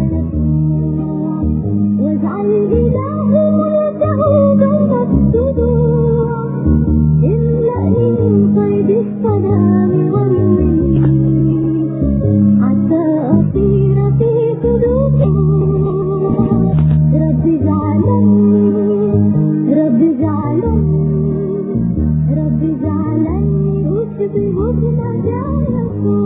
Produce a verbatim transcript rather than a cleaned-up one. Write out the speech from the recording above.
واجعل إلهي ملكه بين الضلوع املأني من صيد السلام والمني حتى أطير في قلوبه رب اجعلني رب اجعلني رب اجعلني أشبه ابن يسوع